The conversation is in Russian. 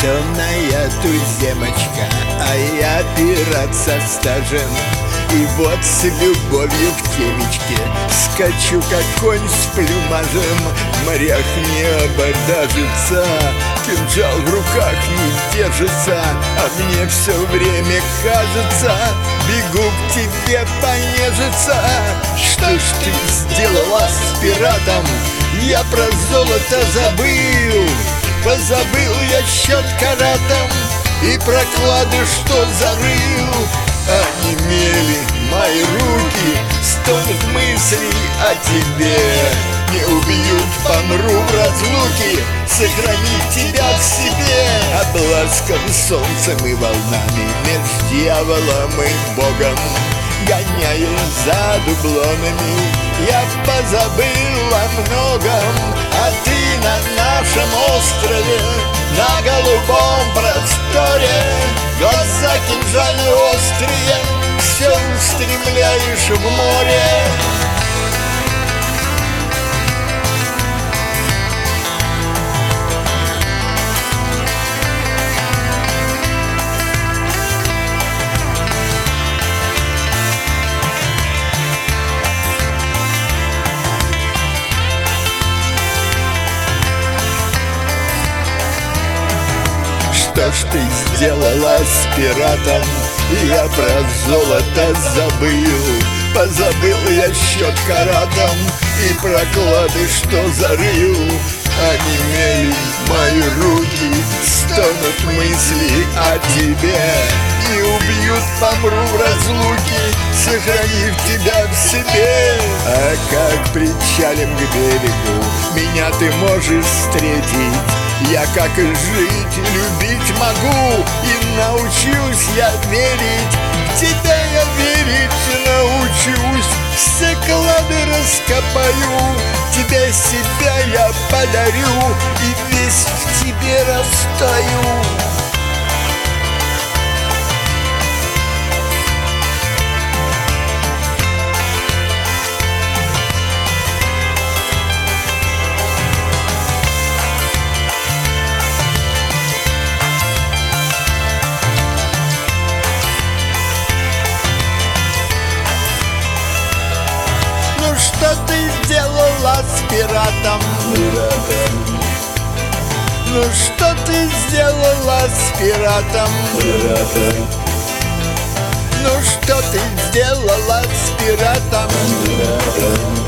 темная туземочка, а я пират со стажем. И вот с любовью к темечке скачу, как конь с плюмажем. В морях небо дажится, кинжал в руках не держится, а мне все время кажется, бегу к тебе понежиться. Что ж ты сделала с пиратом? Я про золото забыл. Позабыл я счет каратам и про клады, что зарыл. Онемели мои руки, стонут мысли о тебе. Не убьют, помру в разлуке, сохранив тебя в себе. Обласкан солнцем и волнами, меж дьяволом и Богом, гоняясь за дублонами, я позабыл о многом. А ты на нашем острове, на голубом просторе, глаза кинжальные острые, все устремляешь в море. Что ж ты сделала с пиратом? Я про золото забыл. Позабыл я счет каратам и про клады, что зарыл. Онемели мои руки, стонут мысли о тебе. Не убьют, помру в разлуке, сохранив тебя в себе. А как причалим к берегу, меня ты можешь встретить. Я, как и жить, любить могу, и научусь я верить. В тебя я верить научусь, все клады раскопаю. Тебе себя я подарю, и весь в тебе растаю. Что ты сделала с пиратом? Ну что ты сделала с пиратом? Ну что ты сделала с пиратом?